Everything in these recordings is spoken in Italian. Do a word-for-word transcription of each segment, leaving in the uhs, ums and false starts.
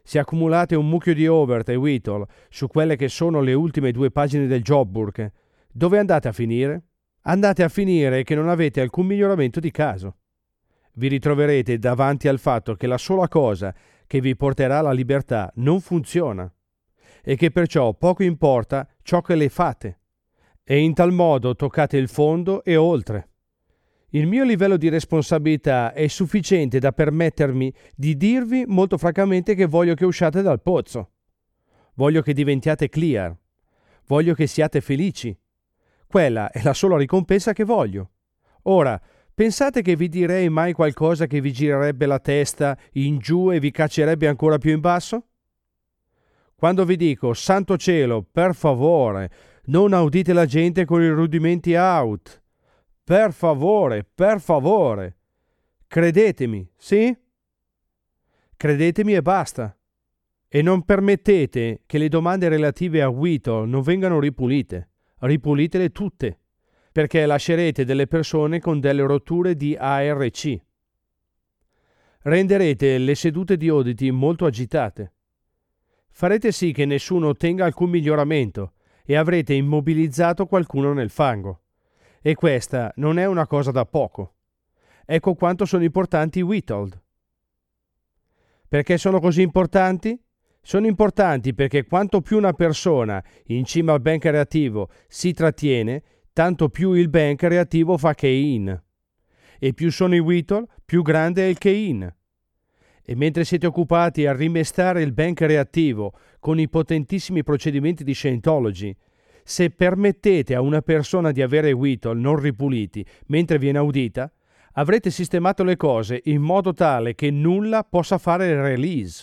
Se accumulate un mucchio di overt e whittle su quelle che sono le ultime due pagine del jobbook, dove andate a finire? Andate a finire che non avete alcun miglioramento di caso. Vi ritroverete davanti al fatto che la sola cosa che vi porterà alla libertà non funziona e che perciò poco importa ciò che le fate. E in tal modo toccate il fondo e oltre. Il mio livello di responsabilità è sufficiente da permettermi di dirvi molto francamente che voglio che usciate dal pozzo. Voglio che diventiate clear. Voglio che siate felici. Quella è la sola ricompensa che voglio. Ora, pensate che vi direi mai qualcosa che vi girerebbe la testa in giù e vi caccerebbe ancora più in basso? Quando vi dico, santo cielo, per favore, non audite la gente con i rudimenti out. Per favore, per favore. Credetemi, sì? Credetemi e basta. E non permettete che le domande relative a whittle non vengano ripulite. Ripulitele tutte, perché lascerete delle persone con delle rotture di A R C. Renderete le sedute di auditi molto agitate. Farete sì che nessuno ottenga alcun miglioramento e avrete immobilizzato qualcuno nel fango. E questa non è una cosa da poco. Ecco quanto sono importanti i whittled. Perché sono così importanti? Sono importanti perché quanto più una persona in cima al ben creativo si trattiene, tanto più il ben creativo fa key-in. E più sono i whittle, più grande è il key-in. E mentre siete occupati a rimestare il ben creativo con i potentissimi procedimenti di Scientology, se permettete a una persona di avere whittle non ripuliti mentre viene audita, avrete sistemato le cose in modo tale che nulla possa fare release.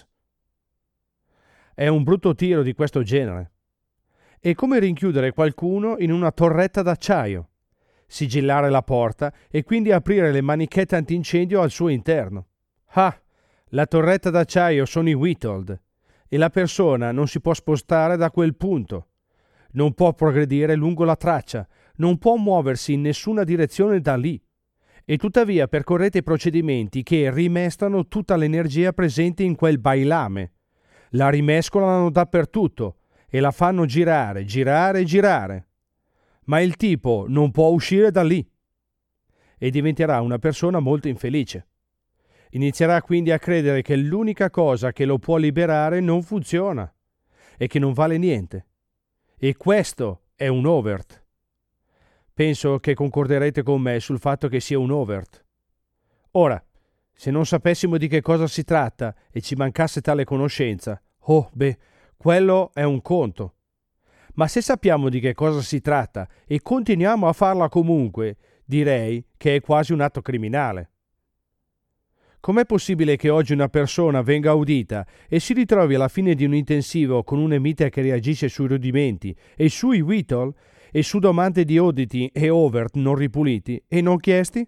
È un brutto tiro di questo genere. È come rinchiudere qualcuno in una torretta d'acciaio, sigillare la porta e quindi aprire le manichette antincendio al suo interno. Ah, la torretta d'acciaio sono i whittled e la persona non si può spostare da quel punto. Non può progredire lungo la traccia, non può muoversi in nessuna direzione da lì. E tuttavia percorrete procedimenti che rimestano tutta l'energia presente in quel bailame. La rimescolano dappertutto e la fanno girare, girare, girare. Ma il tipo non può uscire da lì e diventerà una persona molto infelice. Inizierà quindi a credere che l'unica cosa che lo può liberare non funziona e che non vale niente. E questo è un overt. Penso che concorderete con me sul fatto che sia un overt. Ora, se non sapessimo di che cosa si tratta e ci mancasse tale conoscenza, oh, beh, quello è un conto. Ma se sappiamo di che cosa si tratta e continuiamo a farla comunque, direi che è quasi un atto criminale. Com'è possibile che oggi una persona venga audita e si ritrovi alla fine di un intensivo con un emite che reagisce sui rudimenti e sui whittle e su domande di auditi e overt non ripuliti e non chiesti?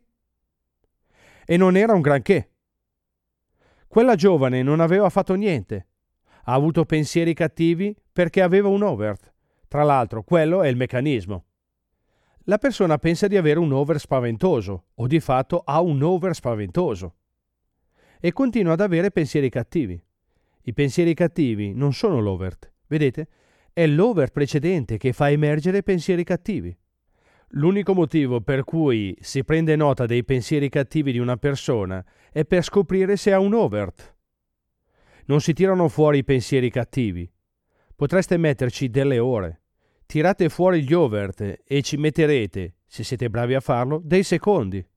E non era un granché. Quella giovane non aveva fatto niente. Ha avuto pensieri cattivi perché aveva un overt. Tra l'altro, quello è il meccanismo. La persona pensa di avere un over spaventoso, o di fatto ha un over spaventoso, e continua ad avere pensieri cattivi. I pensieri cattivi non sono l'overt, vedete? È l'overt precedente che fa emergere pensieri cattivi. L'unico motivo per cui si prende nota dei pensieri cattivi di una persona è per scoprire se ha un overt. Non si tirano fuori i pensieri cattivi. Potreste metterci delle ore. Tirate fuori gli overt e ci metterete, se siete bravi a farlo, dei secondi.